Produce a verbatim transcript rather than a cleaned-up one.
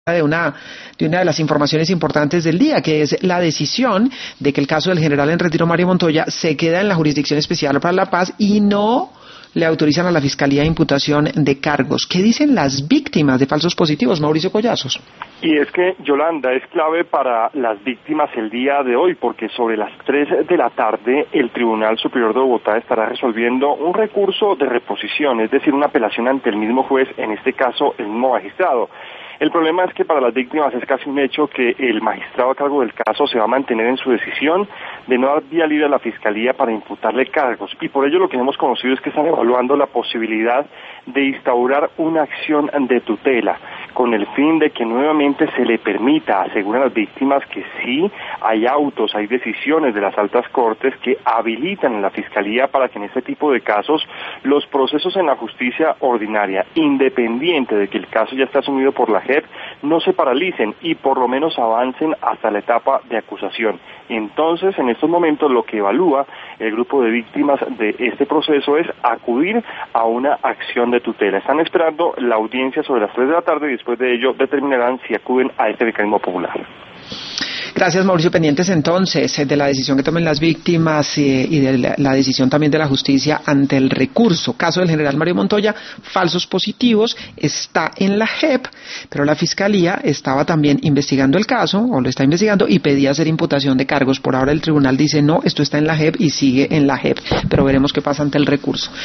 de una de una de las informaciones importantes del día, que es la decisión de que el caso del general en retiro Mario Montoya se queda en la Jurisdicción Especial para la Paz y no le autorizan a la Fiscalía imputación de cargos. ¿Qué dicen las víctimas de falsos positivos, Mauricio Collazos? Y es que, Yolanda, es clave para las víctimas el día de hoy, porque sobre las tres de la tarde el Tribunal Superior de Bogotá estará resolviendo un recurso de reposición, es decir, una apelación ante el mismo juez, en este caso el mismo magistrado. El problema es que para las víctimas es casi un hecho que el magistrado a cargo del caso se va a mantener en su decisión de no dar vía libre a la Fiscalía para imputarle cargos, y por ello lo que hemos conocido es que están evaluando la posibilidad de instaurar una acción de tutela, con el fin de que nuevamente se le permita, aseguran las víctimas, que sí hay autos, hay decisiones de las altas cortes que habilitan a la Fiscalía para que en este tipo de casos los procesos en la justicia ordinaria, independiente de que el caso ya está asumido por la J E P, no se paralicen y por lo menos avancen hasta la etapa de acusación. Entonces, en estos momentos lo que evalúa el grupo de víctimas de este proceso es acudir a una acción de tutela. Están esperando la audiencia sobre las tres de la tarde y después de ello determinarán si acuden a este mecanismo popular. Gracias, Mauricio. Pendientes entonces de la decisión que tomen las víctimas eh, y de la, la decisión también de la justicia ante el recurso. Caso del general Mario Montoya, falsos positivos, está en la J E P, pero la Fiscalía estaba también investigando el caso, o lo está investigando, y pedía hacer imputación de cargos. Por ahora el tribunal dice no, esto está en la J E P y sigue en la J E P, pero veremos qué pasa ante el recurso.